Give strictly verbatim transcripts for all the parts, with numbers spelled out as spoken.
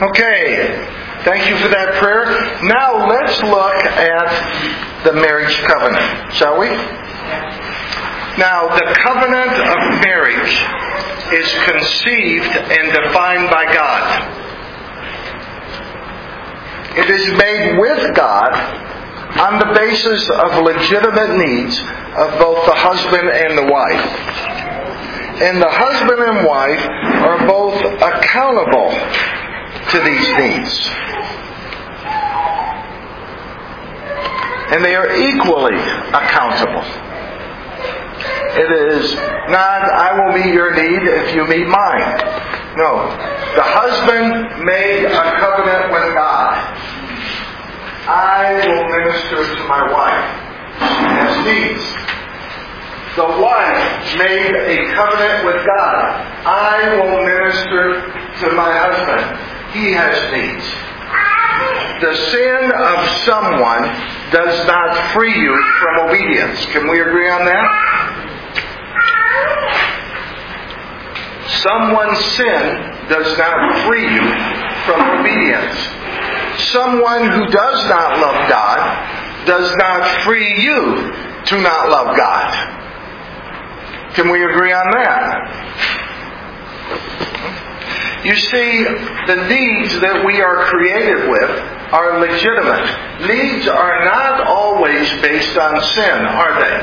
Okay, thank you for that prayer. Now let's look at the marriage covenant, shall we? Now, the covenant of marriage is conceived and defined by God. It is made with God on the basis of legitimate needs of both the husband and the wife. And the husband and wife are both accountable to these needs. And they are equally accountable. It is not, I will meet your need if you meet mine. No. The husband made a covenant with God. I will minister to my wife. She has needs. The wife made a covenant with God. I will minister to my husband. He has needs. The sin of someone does not free you from obedience. Can we agree on that? Someone's sin does not free you from obedience. Someone who does not love God does not free you to not love God. Can we agree on that? You see, the needs that we are created with are legitimate. Needs are not always based on sin, are they?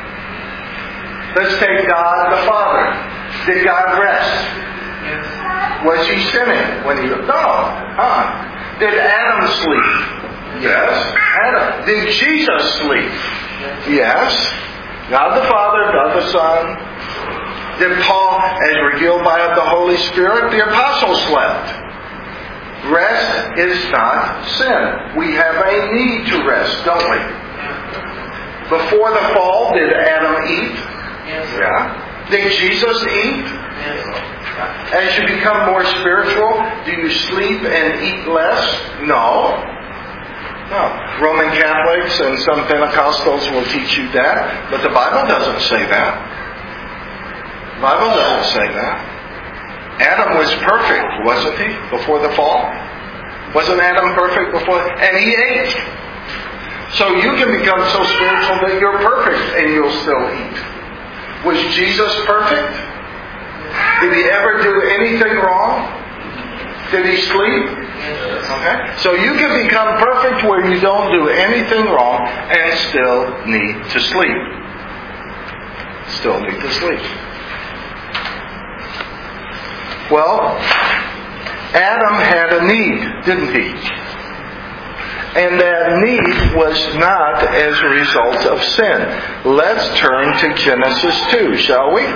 Let's take God the Father. Did God rest? Was He sinning when He... No. Huh? Did Adam sleep? Yes. Adam. Did Jesus sleep? Yes. God the Father, God the Son. Did Paul, as revealed by the Holy Spirit, the apostles slept? Rest is not sin. We have a need to rest, don't we? Before the fall, did Adam eat? Yeah. Did Jesus eat? As you become more spiritual, do you sleep and eat less? No. No. Roman Catholics and some Pentecostals will teach you that, but the Bible doesn't say that. The Bible doesn't say that. Adam was perfect, wasn't he, before the fall? Wasn't Adam perfect before? And he ate. So you can become so spiritual that you're perfect and you'll still eat. Was Jesus perfect? Did He ever do anything wrong? Did He sleep? Okay. So you can become perfect where you don't do anything wrong and still need to sleep. Still need to sleep. Well, Adam had a need, didn't he? And that need was not as a result of sin. Let's turn to Genesis two, shall we?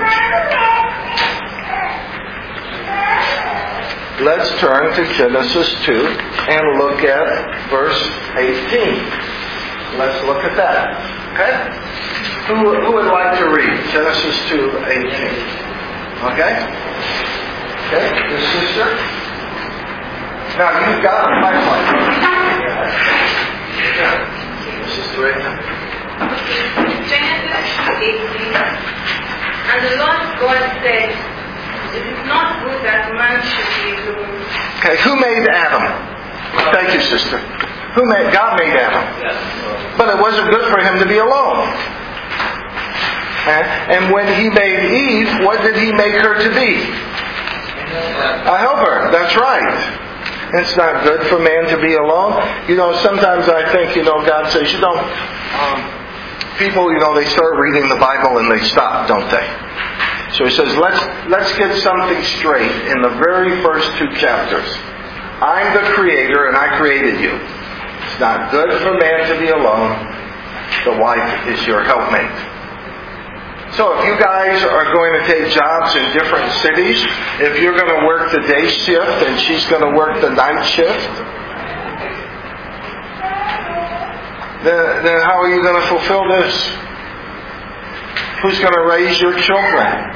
Let's turn to Genesis two and look at verse eighteen. Let's look at that. Okay? Who, who would like to read Genesis two eighteen? Okay? Okay, the sister. Now you've got a pipeline. Yeah. Sister right now. Genesis eighteen. And the Lord God said, "It is not good that man should be alone." Okay, who made Adam? Thank you, sister. Who made? God made Adam. But it wasn't good for him to be alone. And when He made Eve, what did He make her to be? A helper. That's right. It's not good for man to be alone. You know, sometimes I think, you know, God says, you know, um, people, you know, they start reading the Bible and they stop, don't they? So He says, let's let's get something straight in the very first two chapters. I'm the Creator and I created you. It's not good for man to be alone. The wife is your helpmate. So if you guys are going to take jobs in different cities, if you're going to work the day shift and she's going to work the night shift, then, then how are you going to fulfill this? Who's going to raise your children?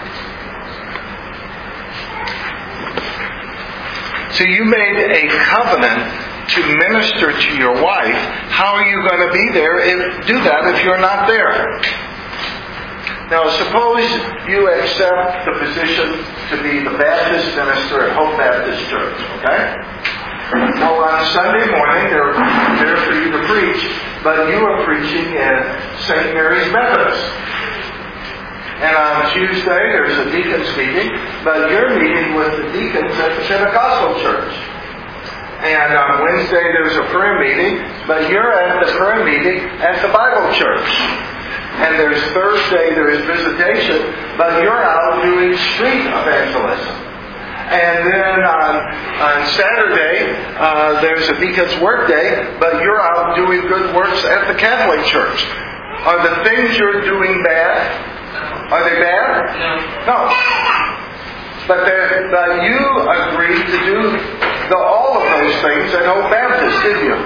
So you made a covenant to minister to your wife. How are you going to be there if do that if you're not there? Now, suppose you accept the position to be the Baptist minister at Hope Baptist Church, okay? Well, on Sunday morning, they're there for you to preach, but you are preaching at Saint Mary's Methodist. And on Tuesday, there's a deacons meeting, but you're meeting with the deacons at the Pentecostal church. And on Wednesday, there's a prayer meeting, but you're at the prayer meeting at the Bible church. And there's Thursday, there's visitation, but you're out doing street evangelism. And then on, on Saturday, uh, there's a deacon's work day, but you're out doing good works at the Catholic Church. Are the things you're doing bad? Are they bad? No. No. But, but you agreed to do the, all of those things at Hope Baptist, did you?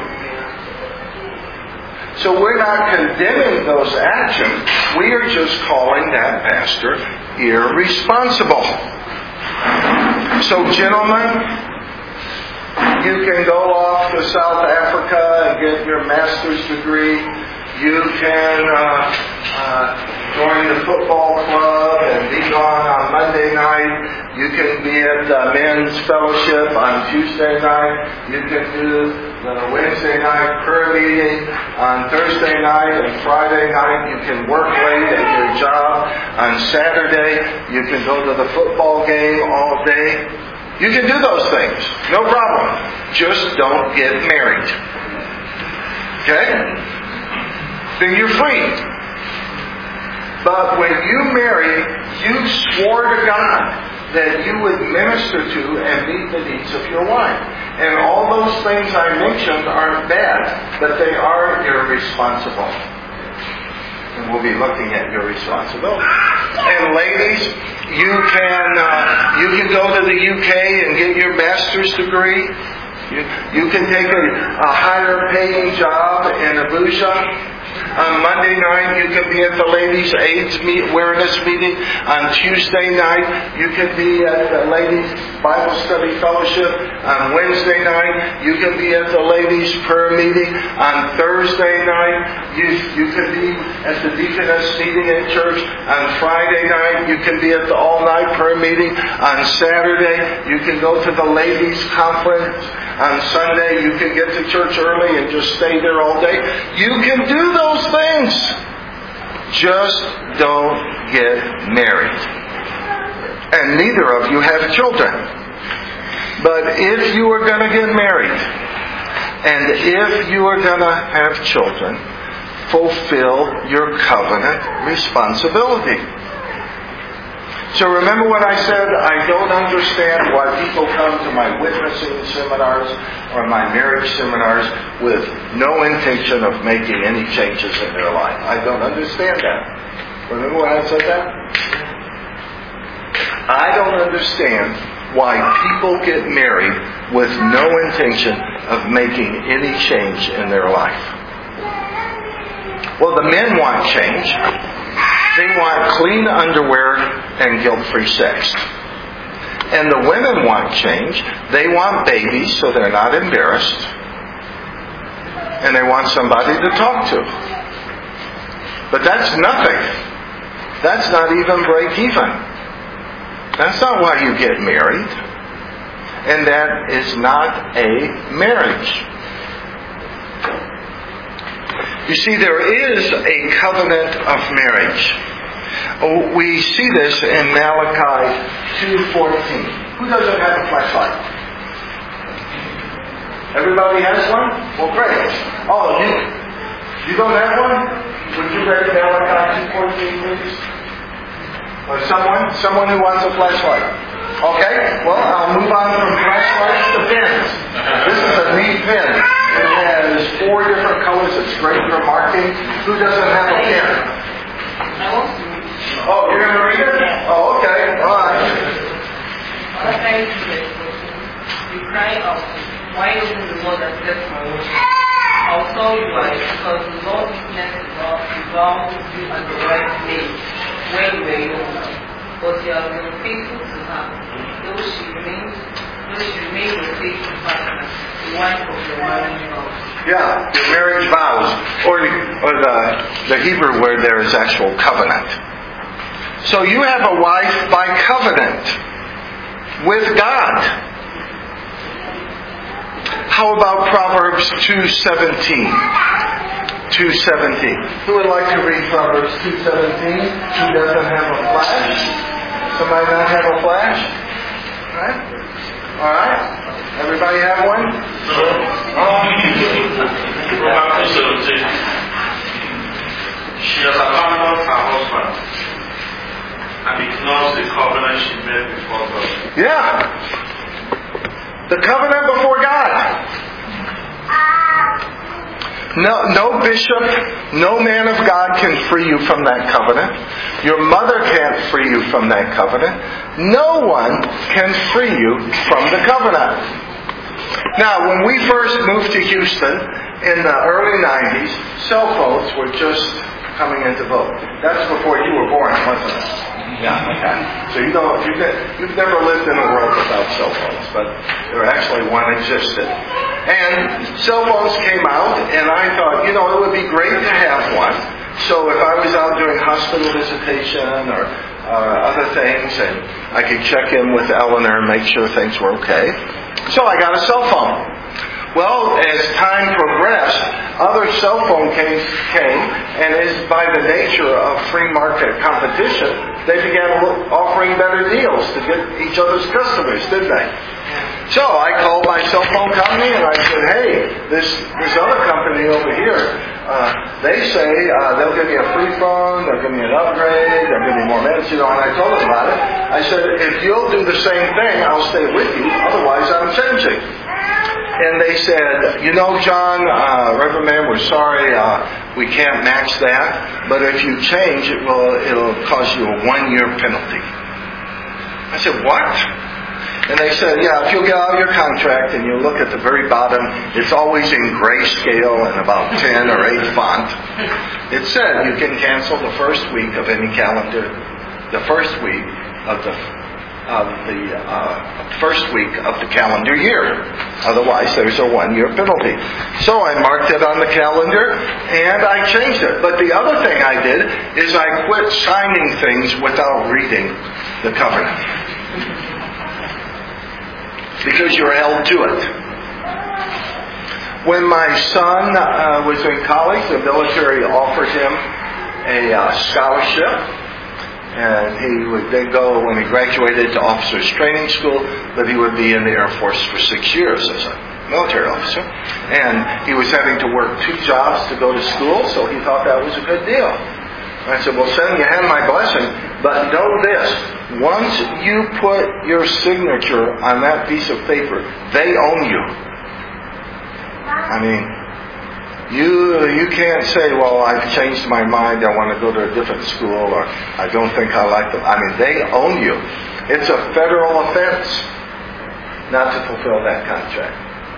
So we're not condemning those actions. We are just calling that pastor irresponsible. So gentlemen, you can go off to South Africa and get your master's degree. You can uh, uh, join the football club and be gone on Monday night. You can be at the men's fellowship on Tuesday night. You can do the Wednesday night prayer meeting on Thursday night and Friday night. You can work late at your job. On Saturday, you can go to the football game all day. You can do those things. No problem. Just don't get married. Okay? Then you're free. But when you marry, you swore to God that you would minister to and meet the needs of your wife. And all those things I mentioned aren't bad, but they are irresponsible. And we'll be looking at your responsibility. And ladies, you can uh, you can go to the U K and get your master's degree. You, you can take a, a higher paying job in Abuja. On Monday night, you can be at the Ladies' AIDS meet, Awareness meeting. On Tuesday night, you can be at the Ladies' Bible Study Fellowship. On Wednesday night, you can be at the Ladies' Prayer meeting. On Thursday night, you, you can be at the Deaconess meeting at church. On Friday night, you can be at the all-night prayer meeting. On Saturday, you can go to the Ladies' Conference. On Sunday, you can get to church early and just stay there all day. You can do those things. Just don't get married. And neither of you have children. But if you are going to get married, and if you are going to have children, fulfill your covenant responsibility. So remember when I said I don't understand why people come to my witnessing seminars or my marriage seminars with no intention of making any changes in their life. I don't understand that. Remember when I said that? I don't understand why people get married with no intention of making any change in their life. Well, the men want change. They want clean underwear and guilt-free sex. And the women want change. They want babies so they're not embarrassed. And they want somebody to talk to. But that's nothing. That's not even break even. That's not why you get married. And that is not a marriage. You see, there is a covenant of marriage. Oh, we see this in Malachi two fourteen. Who doesn't have a flashlight? Everybody has one? Well, great. Oh, you, you don't have one? Would you read Malachi two fourteen, please? Or someone? Someone who wants a flashlight. Okay, well, I'll move on from flashlights to pens. This is a neat pen. It has four different colors. It's great for marking. Who doesn't have a pen? Oh, you're going to read it? Oh, okay. All right. You cry out, why open the Lord accept my worship? Also you are, because the Lord witness is bound you at the right place when you were young. But you have been faithful to her, though she remains, though she remains a faithful partner, the wife of your marriage vows. Yeah, the marriage vows, or or the the Hebrew word there is actual covenant. So you have a wife by covenant with God. How about Proverbs two seventeen? two seventeen. Who would like to read Proverbs two seventeen? Who doesn't have a flash? Somebody not have a flash? All right? All right? Everybody have one? Proverbs two seventeen. She has abandoned her husband and ignores the covenant she made before God. Yeah. The covenant before God. No, no bishop, no man of God can free you from that covenant. Your mother can't free you from that covenant. No one can free you from the covenant. Now, when we first moved to Houston in the early nineties, cell phones were just coming into vogue. That's before you were born, wasn't it? Yeah, okay. So you don't, you can, you've never lived in a world without cell phones, but there actually one existed. And cell phones came out, and I thought, you know, it would be great to have one. So if I was out doing hospital visitation or uh, other things, and I could check in with Eleanor and make sure things were okay. So I got a cell phone. Well, as time progressed, other cell phone came, came, and as by the nature of free market competition, they began offering better deals to get each other's customers, didn't they? So I called my cell phone company and I said, hey, this this other company over here, uh, they say uh, they'll give me a free phone, they'll give me an upgrade, they'll give me more minutes, you know, and I told them about it. I said, if you'll do the same thing, I'll stay with you, otherwise I'm changing. And they said, you know, John, uh, Reverend Man, we're sorry, uh, we can't match that, but if you change, it will, it'll cause you a one-year penalty. I said, what? And they said, yeah, if you'll get out of your contract and you look at the very bottom, it's always in grayscale and about ten or eight font. It said you can cancel the first week of any calendar, the first week of the of the uh, first week of the calendar year. Otherwise, there's a one-year penalty. So I marked it on the calendar and I changed it. But the other thing I did is I quit signing things without reading the covenant. Because you're held to it. When my son uh, was in college, the military offered him a uh, scholarship. And he would then go, when he graduated, to officers training school, but he would be in the Air Force for six years as a military officer. And he was having to work two jobs to go to school, so he thought that was a good deal. I said, well, son, you have my blessing, but know this. Once you put your signature on that piece of paper, they own you. I mean, you you can't say, well, I've changed my mind, I want to go to a different school, or I don't think I like them. I mean, they own you. It's a federal offense not to fulfill that contract.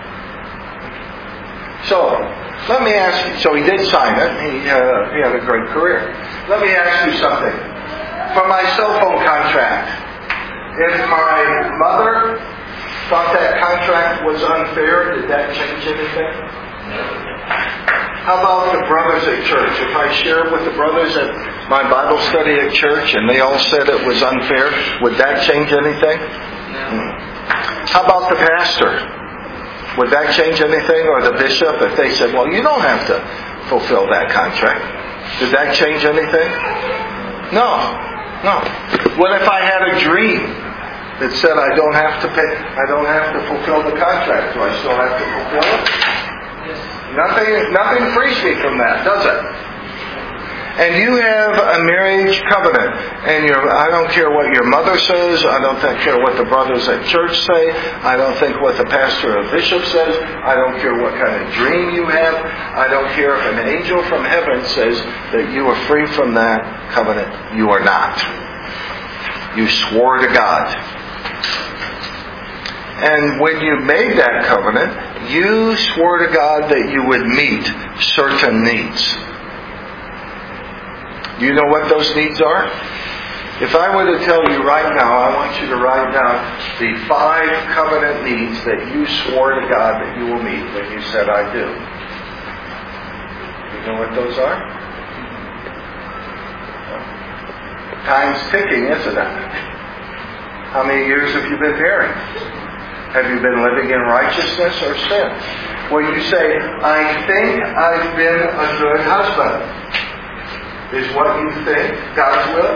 So, let me ask you, so he did sign it, he, uh, he had a great career. Let me ask you something. For my cell phone contract, if my mother thought that contract was unfair, did that change anything? How about the brothers at church? If I shared with the brothers at my Bible study at church and they all said it was unfair, would that change anything? No. How about the pastor? Would that change anything? Or the bishop, if they said, well, you don't have to fulfill that contract. Did that change anything? No. No. What if I had a dream that said I don't have to pay, I don't have to fulfill the contract? Do I still have to fulfill it? Nothing, nothing frees me from that, does it? And you have a marriage covenant, and you're, I don't care what your mother says, I don't think, care what the brothers at church say, I don't think what the pastor or bishop says, I don't care what kind of dream you have, I don't care if an angel from heaven says that you are free from that covenant. You are not. You swore to God. And when you made that covenant, you swore to God that you would meet certain needs. Do you know what those needs are? If I were to tell you right now, I want you to write down the five covenant needs that you swore to God that you will meet when you said, I do. You know what those are? Time's ticking, isn't it? How many years have you been married? Have you been living in righteousness or sin? Well, you say, I think I've been a good husband. Is what you think God's will?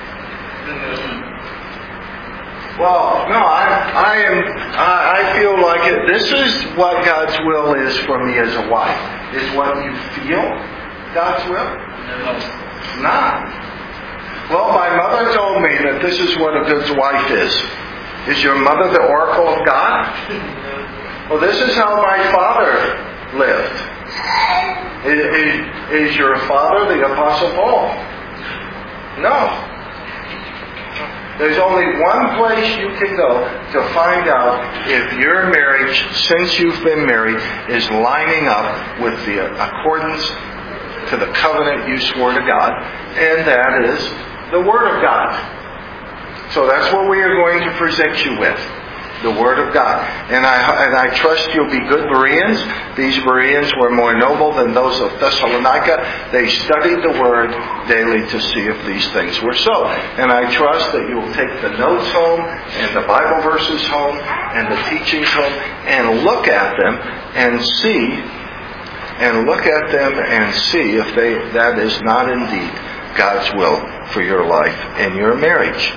Well, no, I, I am. I, I feel like it. This is what God's will is for me as a wife. Is what you feel God's will? No. Not. Well, my mother told me that this is what a good wife is. Is your mother the oracle of God? Well, this is how my father lived. Is, is, is your father the Apostle Paul? No. There's only one place you can go to find out if your marriage, since you've been married, is lining up with the accordance to the covenant you swore to God, and that is the Word of God. So that's what we are going to present you with. The Word of God. And I and I trust you'll be good Bereans. These Bereans were more noble than those of Thessalonica. They studied the Word daily to see if these things were so. And I trust that you will take the notes home and the Bible verses home and the teachings home and look at them and see and look at them and see if they that is not indeed God's will for your life and your marriage.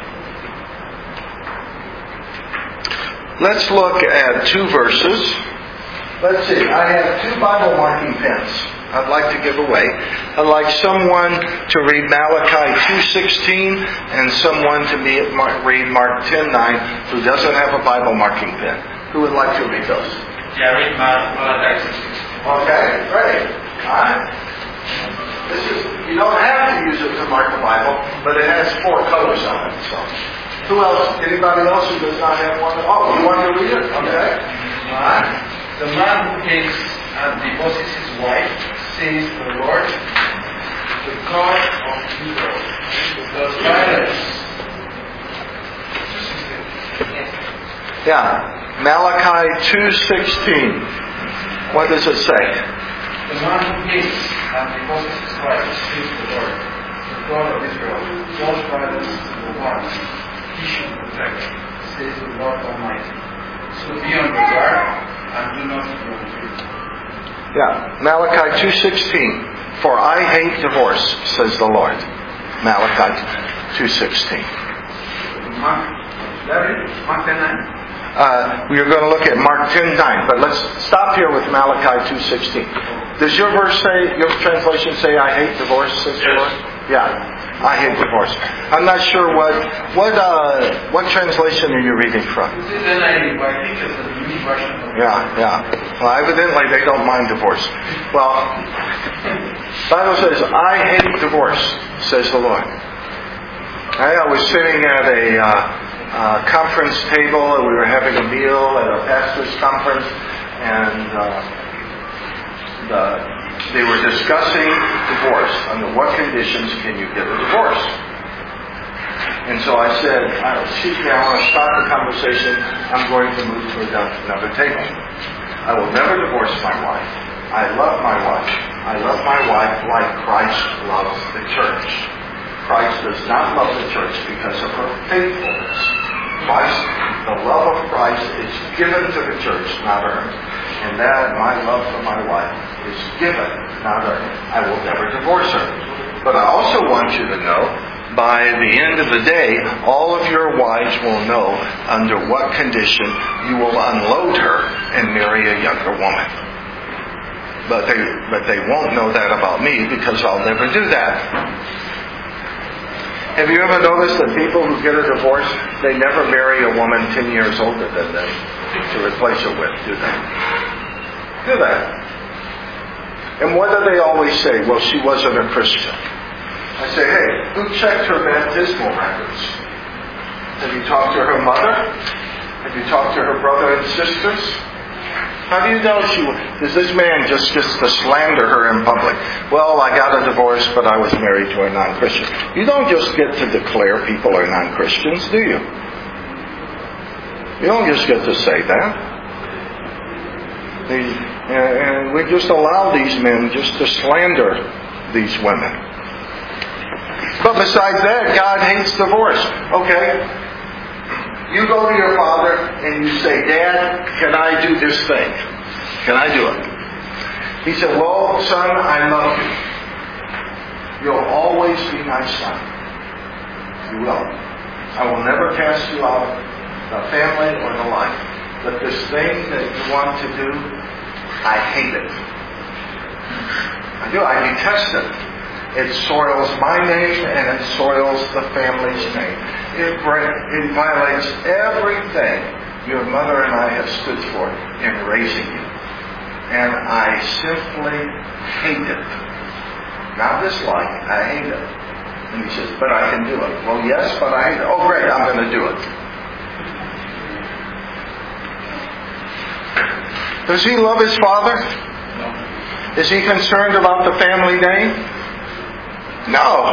Let's look at two verses. Let's see. I have two Bible marking pens I'd like to give away. I'd like someone to read Malachi two sixteen and someone to be, read Mark ten nine who doesn't have a Bible marking pen. Who would like to read those? Yeah, read Malachi. Okay, great. All right. This is, you don't have to use it to mark the Bible, but it has four colors on it. So. Who else? Anybody else who does not have one? Oh, you want to read it? Okay. All right. The man who hates and divorces his wife, says the Lord, the God of Israel, does violence. Yeah. Malachi two sixteen. What does it say? The man who hates and divorces his wife, says the Lord, the God of Israel, does violence to the one he should protect, says the Lord Almighty. So be on the guard and do not be afraid. Yeah, Malachi two sixteen. For I hate divorce, says the Lord. Malachi two sixteen. Mark, Mark ten nine. Uh, we are going to look at Mark ten nine, but let's stop here with Malachi two sixteen. Does your verse say, your translation say, I hate divorce, says the Lord? Yeah. I hate divorce. I'm not sure what what uh, what translation are you reading from? This is N I V, but I think it's the unique version. Yeah, yeah. Well, evidently they don't mind divorce. Well, the Bible says, I hate divorce, says the Lord. I was sitting at a uh, uh, conference table, and we were having a meal at a pastor's conference, and uh, the they were discussing divorce. Under what conditions can you get a divorce? And so I said, excuse me, I want to stop the conversation. I'm going to move to another table. I will never divorce my wife. I love my wife. I love my wife like Christ loves the church. Christ does not love the church because of her faithfulness. Christ, the love of Christ is given to the church, not earned. And that, my love for my wife, is given, not earned. I will never divorce her. But I also want you to know, by the end of the day, all of your wives will know under what condition you will unload her and marry a younger woman. But they, but they won't know that about me because I'll never do that. Have you ever noticed that people who get a divorce, they never marry a woman ten years older than them to replace her with, do they? Do they? And what do they always say? Well, she wasn't a Christian. I say, hey, who checked her baptismal records? Have you talked to her mother? Have you talked to her brother and sisters? How do you know she was? Does this man just gets to slander her in public? Well, I got a divorce, but I was married to a non-Christian. You don't just get to declare people are non-Christians, do you? You don't just get to say that. They, and we just allow these men just to slander these women. But besides that, God hates divorce. Okay. You go to your father and you say, Dad, can I do this thing? Can I do it? He said, well, son, I love you. You'll always be my son. You will. I will never cast you out of the family or the life. But this thing that you want to do, I hate it. I do. I detest it. It soils my name and it soils the family's name. It, it violates everything your mother and I have stood for in raising you. And I simply hate it. Not dislike, I hate it. And he says, but I can do it. Well, yes, but I hate it. Oh, great, I'm going to do it. Does he love his father? No. Is he concerned about the family name? No.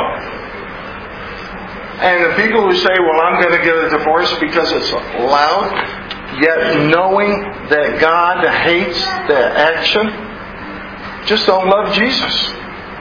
And the people who say, well, I'm going to get a divorce because it's loud, yet knowing that God hates the action, just don't love Jesus.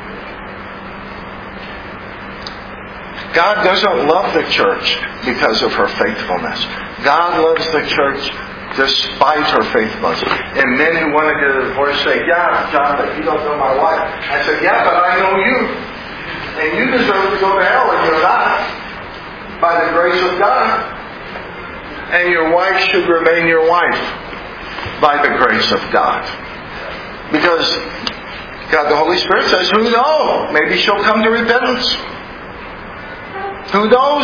God doesn't love the church because of her faithfulness. God loves the church despite her faithfulness. And men who want to get a divorce say, yeah, John, but you don't know my wife. I said, yeah, but I know you. And you deserve to go to hell and you're not. By the grace of God. And your wife should remain your wife. By the grace of God. Because God the Holy Spirit says, who knows? Maybe she'll come to repentance. Who knows?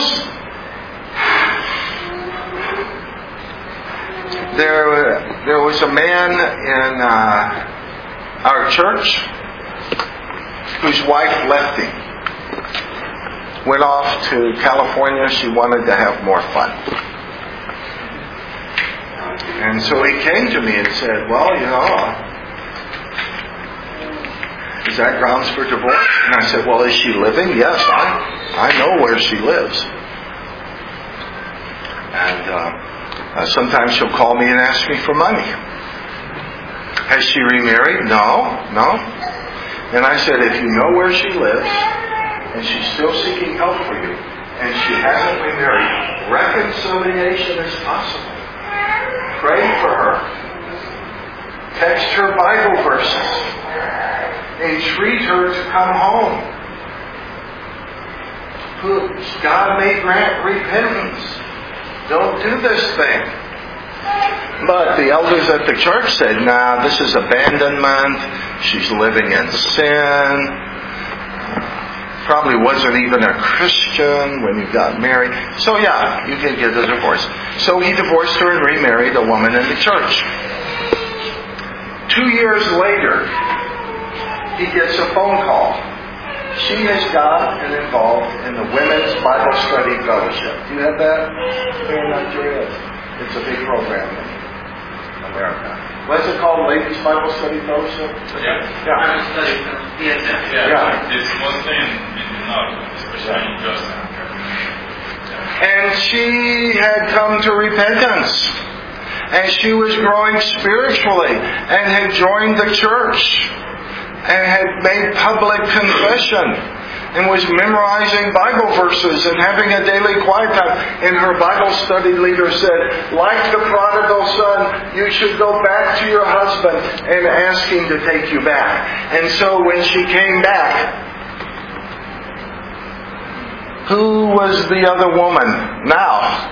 There, there was a man in uh, our church whose wife left him. Went off to California. She wanted to have more fun. And so he came to me and said, well, you know, is that grounds for divorce? And I said, well, is she living? Yes, I I know where she lives. And uh, uh, sometimes she'll call me and ask me for money. Has she remarried? No, no. And I said, if you know where she lives, and she's still seeking help for you, and she hasn't remarried, reconciliation is possible. Pray for her. Text her Bible verses. Entreat her to come home. God may grant repentance. Don't do this thing. But the elders at the church said, nah, this is abandonment. She's living in sin. Probably wasn't even a Christian when you got married. So yeah, you can get a divorce. So he divorced her and remarried a woman in the church. Two years later, he gets a phone call. She has gotten involved in the Women's Bible Study Fellowship. Do you have that here in Nigeria? It's a big program in America. What's it called? Ladies Bible Study Fellowship? Yeah. Yeah. Bible study, yes, sir. Yeah. Yeah. It's mostly in, in the north, especially in Johnson. And she had come to repentance. And she was growing spiritually and had joined the church. And had made public confession and was memorizing Bible verses and having a daily quiet time. And her Bible study leader said, like the prodigal son, you should go back to your husband and ask him to take you back. And so when she came back, who was the other woman now?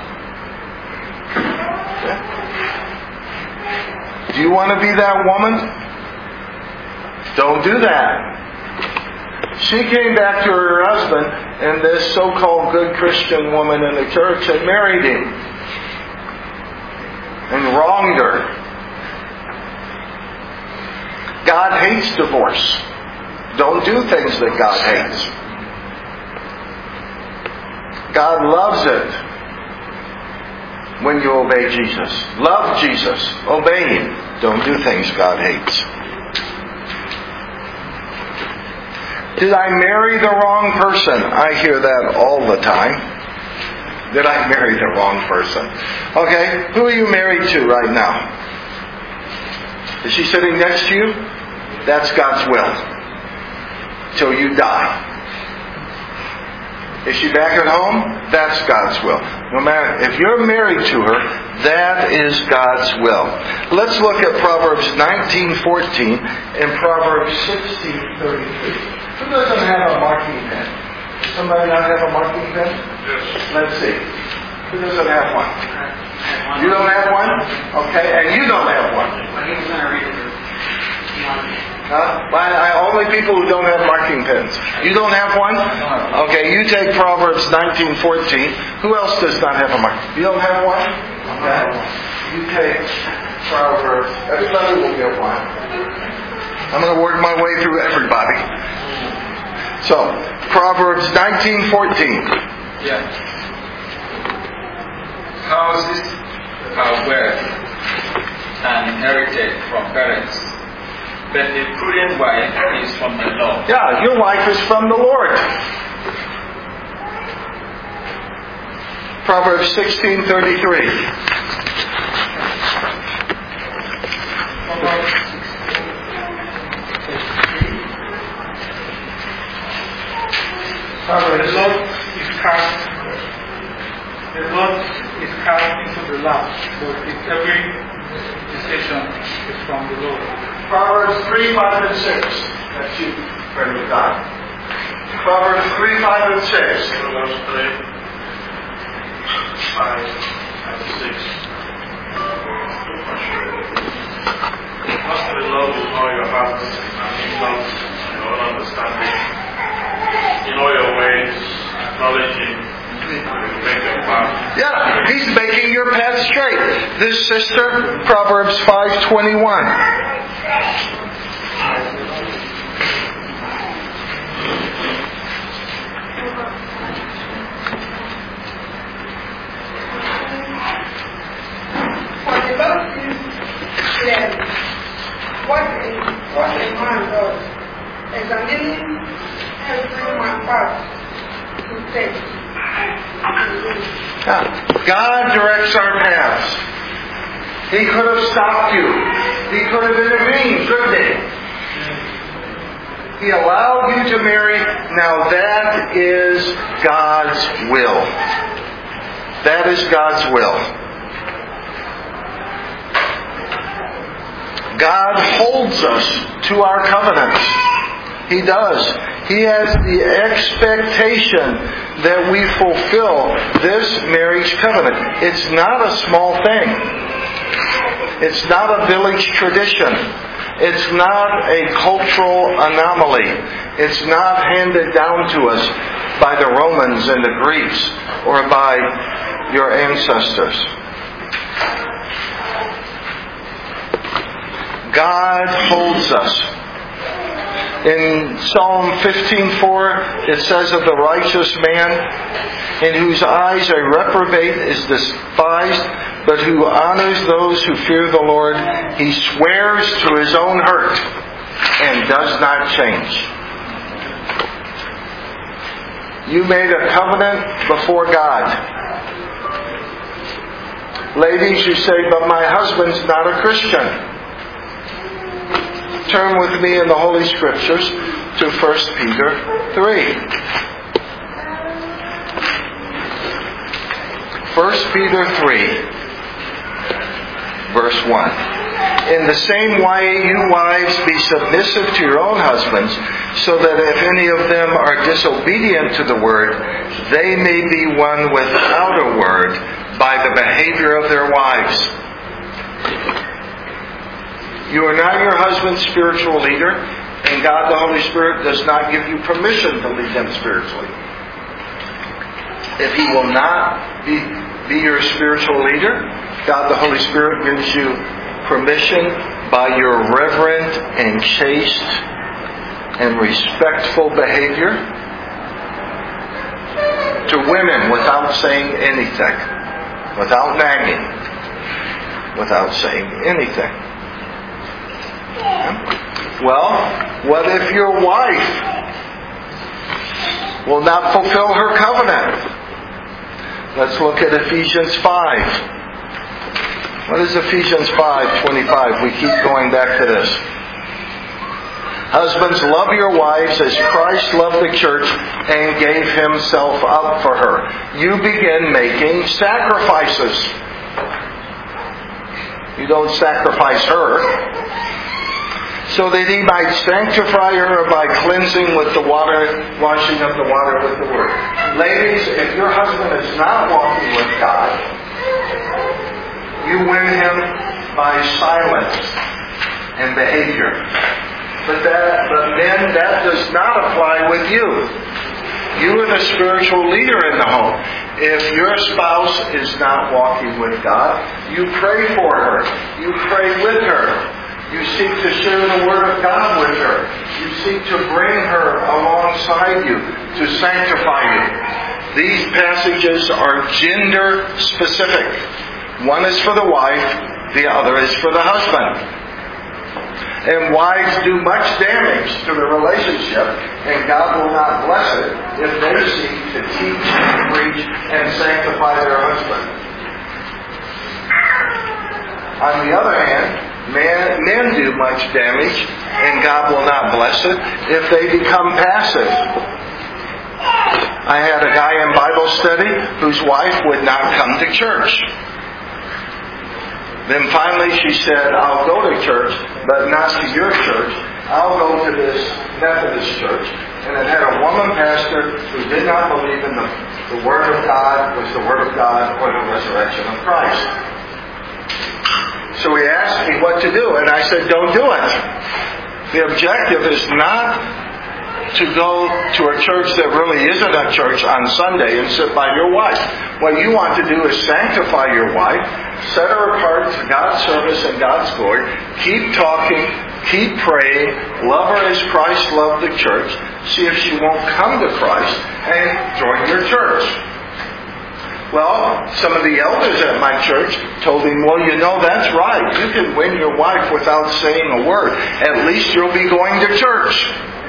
Do you want to be that woman? Don't do that. She came back to her husband, and this so-called good Christian woman in the church had married him and wronged her. God hates divorce. Don't do things that God hates. God loves it when you obey Jesus. Love Jesus. Obey Him. Don't do things God hates. Did I marry the wrong person? I hear that all the time. Did I marry the wrong person? Okay, who are you married to right now? Is she sitting next to you? That's God's will. Till you die. Is she back at home? That's God's will. No matter if you're married to her, that is God's will. Let's look at Proverbs nineteen fourteen and Proverbs sixteen thirty-three. Who doesn't have a marking pen? Does somebody not have a marking pen? Yes. Let's see. Who doesn't have one? You don't have one? Okay, and you don't have one. Huh? Why, I, only people who don't have marking pens. You don't have one? Okay, you take Proverbs nineteen fourteen. Who else does not have a mark? You don't have one? Okay. You take Proverbs. Everybody will get one. I'm going to work my way through everybody. So, Proverbs nineteen fourteen. Yeah. Houses are wealth and inherited from parents, but a prudent wife is from the Lord. Yeah, your wife is from the Lord. Proverbs sixteen thirty-three. The Lord is cast. The Lord is cast into the lap, but in every decision is from the Lord. Proverbs three, five, and six. That's you, friend of God. Proverbs three, five, and six. Proverbs three, five, and six. Trust in the Lord with all your heart, and in love and all understanding. In all your ways, acknowledge Him. Make your path. Yeah, he's making your path straight. This sister, Proverbs five twenty-one. For the Lord sees clearly what a, what a man does, examining every man's path to take. Yeah. God directs our paths. He could have stopped you. He could have intervened, couldn't he? He allowed you to marry. Now that is God's will. That is God's will. God holds us to our covenants. He does. He has the expectation that we fulfill this marriage covenant. It's not a small thing. It's not a village tradition. It's not a cultural anomaly. It's not handed down to us by the Romans and the Greeks or by your ancestors. God holds us. In Psalm fifteen four, it says of the righteous man, in whose eyes a reprobate is despised, but who honors those who fear the Lord. He swears to his own hurt and does not change. You made a covenant before God. Ladies, you say, but my husband's not a Christian. Turn with me in the Holy Scriptures to First Peter three. First Peter three, verse one. In the same way, you wives, be submissive to your own husbands, so that if any of them are disobedient to the word, they may be won without a word by the behavior of their wives. You are not your husband's spiritual leader, and God the Holy Spirit does not give you permission to lead them spiritually. If He will not be, be your spiritual leader, God the Holy Spirit gives you permission by your reverent and chaste and respectful behavior to women without saying anything, without nagging, without saying anything. Well, what if your wife will not fulfill her covenant? Let's look at Ephesians five. What is Ephesians five twenty-five? We keep going back to this. Husbands, love your wives as Christ loved the church and gave himself up for her. You begin making sacrifices. You don't sacrifice her. So that he might sanctify her by cleansing with the water, washing of the water with the word. Ladies, if your husband is not walking with God, you win him by silence and behavior. But that, but then that does not apply with you. You are the spiritual leader in the home. If your spouse is not walking with God, you pray for her. You pray with her. You seek to share the Word of God with her. You seek to bring her alongside you, to sanctify you. These passages are gender specific. One is for the wife, the other is for the husband. And wives do much damage to the relationship, and God will not bless it if they seek to teach, preach, and sanctify their husband. On the other hand, men, men do much damage, and God will not bless it if they become passive. I had a guy in Bible study whose wife would not come to church. Then finally she said, I'll go to church, but not to your church. I'll go to this Methodist church. And it had a woman pastor who did not believe in the, the Word of God was the Word of God or the resurrection of Christ. So he asked me what to do, and I said, don't do it. The objective is not to go to a church that really isn't a church on Sunday and sit by your wife. What you want to do is sanctify your wife, set her apart to God's service and God's glory, keep talking, keep praying, love her as Christ loved the church, see if she won't come to Christ and join your church. Well, some of the elders at my church told him, well, you know, that's right. You can win your wife without saying a word. At least you'll be going to church.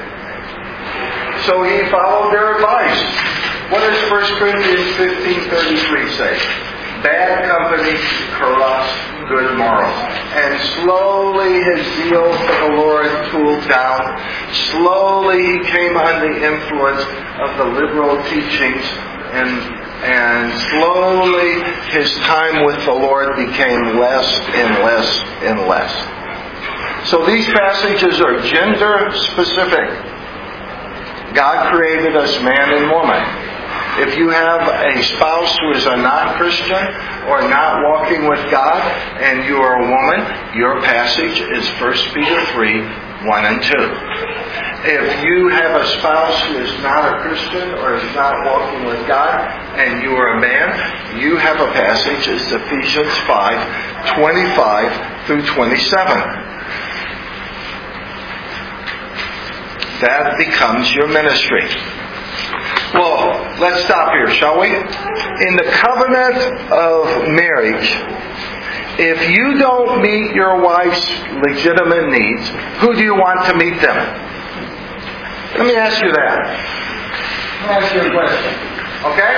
So he followed their advice. What does First Corinthians fifteen thirty-three say? Bad company corrupts good morals. And slowly his zeal for the Lord cooled down. Slowly he came under the influence of the liberal teachings, and and slowly his time with the Lord became less and less and less. So these passages are gender specific. God created us man and woman. If you have a spouse who is a non-Christian or not walking with God and you are a woman, your passage is First Peter three, one and two. If you have a spouse who is not a Christian or is not walking with God and you are a man, you have a passage, it's Ephesians five, twenty-five through twenty-seven. That becomes your ministry. Well, let's stop here, shall we? In the covenant of marriage, if you don't meet your wife's legitimate needs, who do you want to meet them? Let me ask you that. Let me ask you a question. Okay?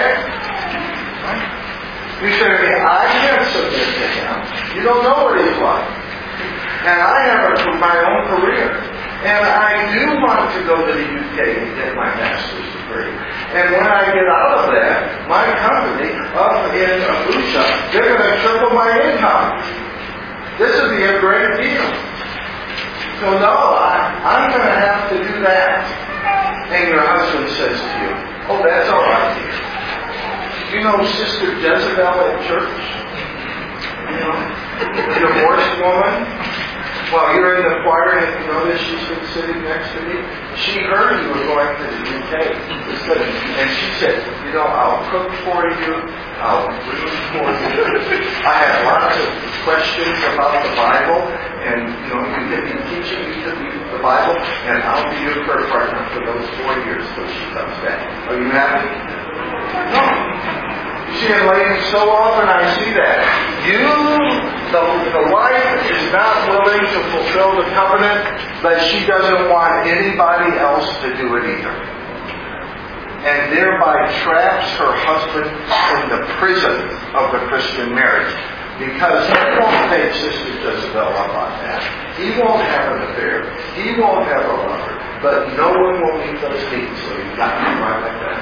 You say to me, I can't submit to him. You don't know what he's like. And I have a, my own career. And I do want to go to the U K and get my master's degree. And when I get out of that, my company up in Abuja, they're going to triple my income. This would be a great deal. So no, I, I'm going to have to do that. And your husband says to you, oh, that's all right, dear. You know Sister Jezebel at church? You know, divorced woman? While you're in the choir, and you notice she's been sitting next to me, she heard you were going to the U K. And she said, you know, I'll cook for you, I'll read for you. I have lots of questions about the Bible, and, you know, you get me teaching me to read the Bible, and I'll be your prayer partner for those four years till she comes back. Are you happy? No. You see, and ladies, so often I see that. You, the, the wife is not willing to fulfill the covenant, but she doesn't want anybody else to do it either. And thereby traps her husband in the prison of the Christian marriage. Because he won't take Sister Jezebel up on that. He won't have an affair. He won't have a lover. But no one will meet those needs, so you've got to be right like that.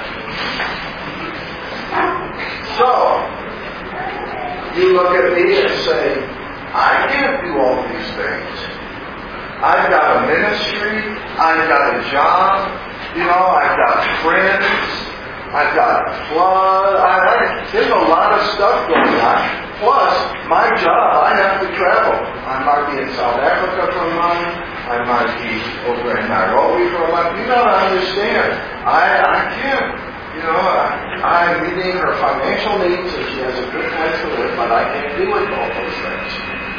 So, you look at me and say, I can't do all these things. I've got a ministry. I've got a job. You know, I've got friends. I've got flood. I, I, there's a lot of stuff going on. Plus, my job, I have to travel. I might be in South Africa for a month. I might be over in Nairobi for a month. You gotta understand. I, I can't. You know, I, I'm meeting her financial needs and she has a good place to live, but I can't do it all those things.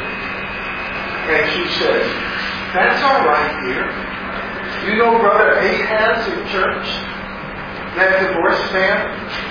And she says, that's all right here. You know Brother Ahaz in church? That divorced man?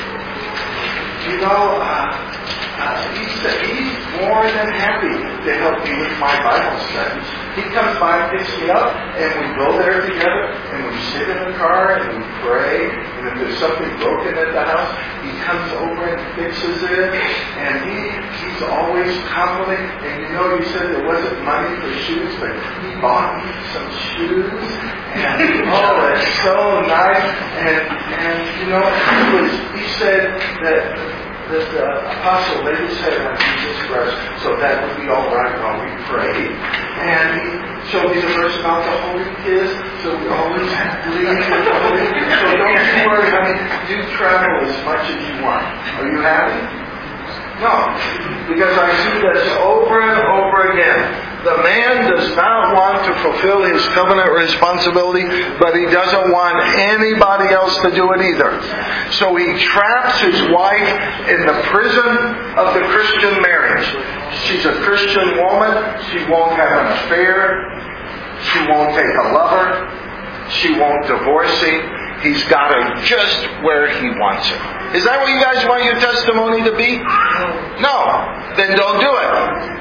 You know, uh, Uh, he's, he's more than happy to help me with my Bible studies. He comes by and picks me up, and we go there together, and we sit in the car, and we pray, and if there's something broken at the house, he comes over and fixes it, and he he's always complimenting, and you know, you said there wasn't money for shoes, but he bought me some shoes, and oh, it's so nice, and, and you know, he, was, he said that that the apostle laid his head on Jesus' breast, so that would be all right while we prayed. And he showed me the verse about the holy kiss, so we always lead with the holy kiss. So don't you worry, honey, do travel as much as you want. Are you happy? No, because I see this over and over again. The man does not want to fulfill his covenant responsibility, but he doesn't want anybody else to do it either. So he traps his wife in the prison of the Christian marriage. She's a Christian woman. She won't have an affair. She won't take a lover. She won't divorce him. He's got her just where he wants her. Is that what you guys want your testimony to be? No. Then don't do it.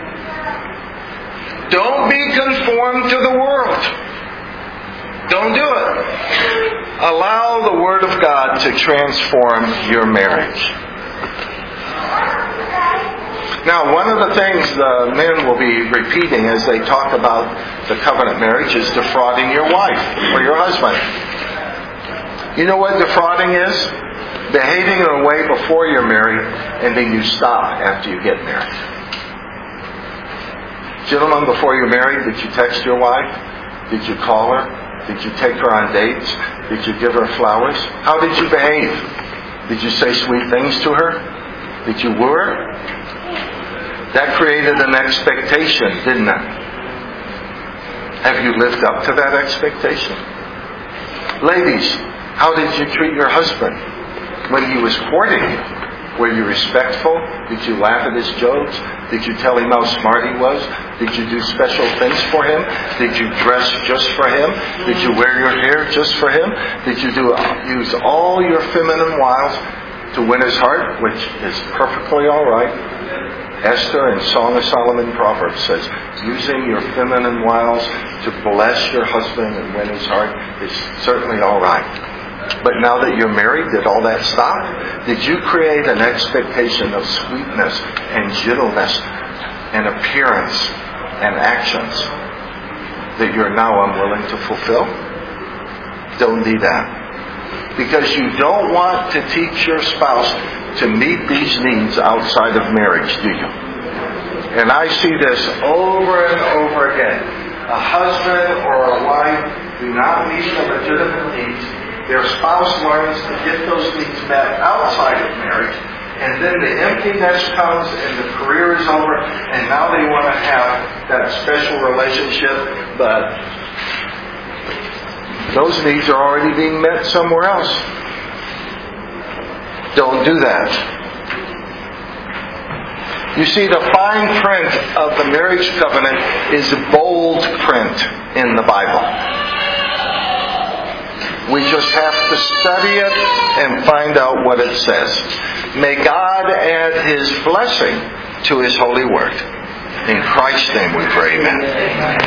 Don't be conformed to the world. Don't do it. Allow the Word of God to transform your marriage. Now, one of the things the men will be repeating as they talk about the covenant marriage is defrauding your wife or your husband. You know what defrauding is? Behaving in a way before you're married and then you stop after you get married. Gentlemen, before you're married, did you text your wife? Did you call her? Did you take her on dates? Did you give her flowers? How did you behave? Did you say sweet things to her? Did you woo her? That created an expectation, didn't it? Have you lived up to that expectation? Ladies, how did you treat your husband when he was courting you? Were you respectful? Did you laugh at his jokes? Did you tell him how smart he was? Did you do special things for him? Did you dress just for him? Did you wear your hair just for him? Did you do use all your feminine wiles to win his heart, which is perfectly all right? Esther in Song of Solomon Proverbs says, using your feminine wiles to bless your husband and win his heart is certainly all right. But now that you're married, did all that stop? Did you create an expectation of sweetness and gentleness and appearance and actions that you're now unwilling to fulfill? Don't do that. Because you don't want to teach your spouse to meet these needs outside of marriage, do you? And I see this over and over again. A husband or a wife do not meet the legitimate needs. Their spouse learns to get those needs met outside of marriage, and then the empty nest comes and the career is over, and now they want to have that special relationship, but those needs are already being met somewhere else. Don't do that. You see, the fine print of the marriage covenant is bold print in the Bible. We just have to study it and find out what it says. May God add His blessing to His holy word. In Christ's name we pray, amen.